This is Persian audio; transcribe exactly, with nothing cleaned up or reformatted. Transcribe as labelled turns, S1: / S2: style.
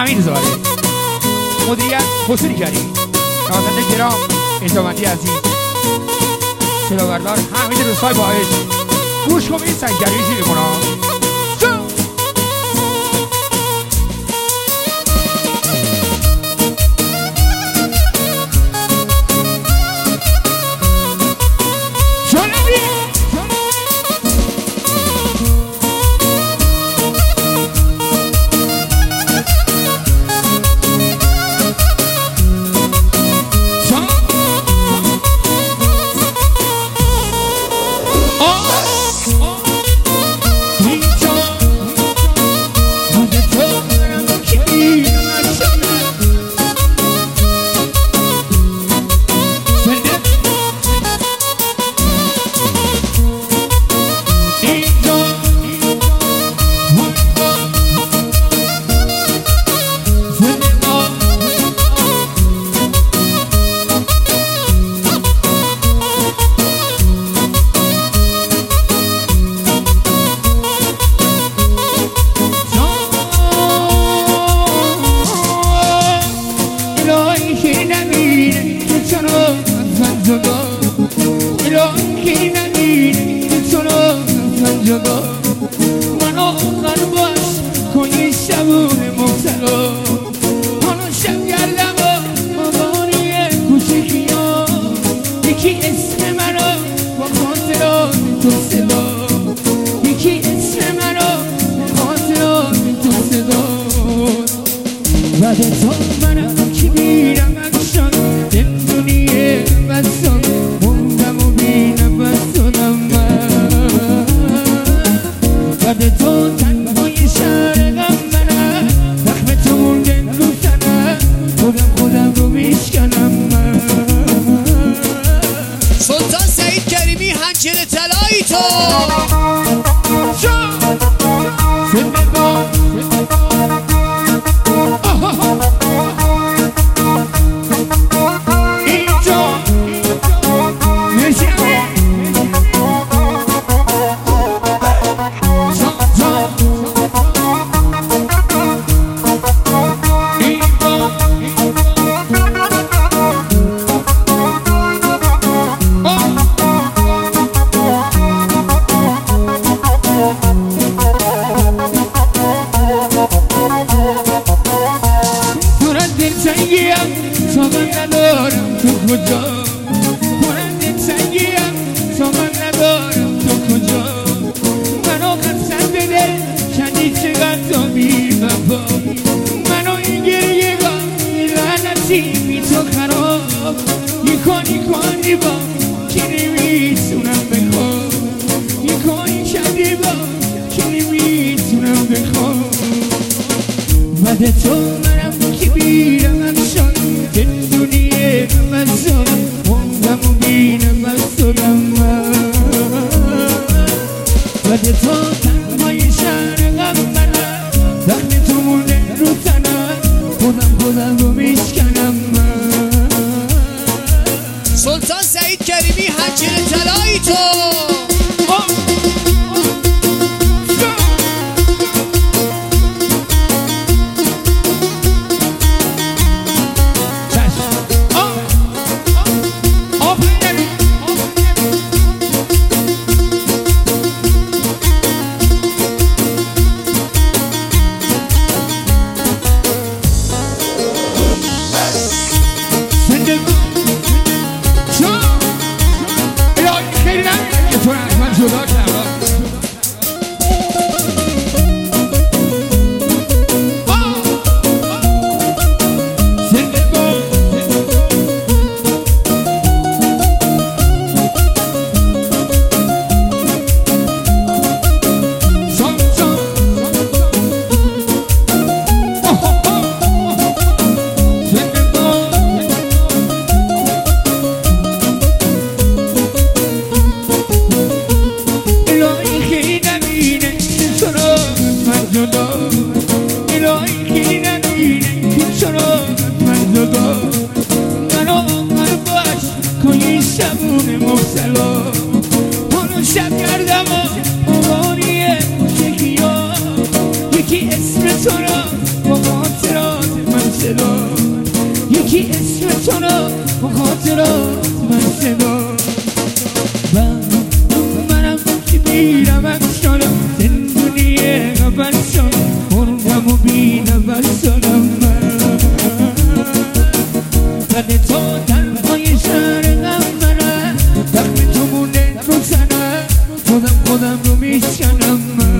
S1: حمید زاده، مدیریت حسین کریم، نوازنده گرام انتامندی عزیز، صداوردار حمید رسای باعث. گوش کن این سنگری چی میکنم.
S2: منو قلبش کنی شبونه مبتلا منو شب گردم و مبانی کوچکی ها یکی اسم منو با خاطرات تو صدا یکی اسم منو با خاطرات تو صدا بعد تو منم که میرم اکشان دل دنیه بستان موندم و بینم بستانم من بعد تو تنهای شهر غم منم زخم تو مونده رو تنم خودم خودم رو میشکنم من
S3: سلطان سعید کریمی حنجره طلایی تو
S2: بعد تو منم که بیرم اکشان دل دنیه بستانم موندم و بینم بستانم من بعد تو تنهای شهر غم منم زخم تو مونده رو تنم خودم خودم رو میشکنم من
S3: سلطان سعید کریمی حنجره طلایی تو
S2: یکی اسم تو را با خاطرات خاطرات من صدا منم که میرم افشانم زندونی اول شانم مردم و بین اول سالم من زده تا تنهای شهر غم منم دم تو مونه رو زنم خودم خودم رو میشکنم من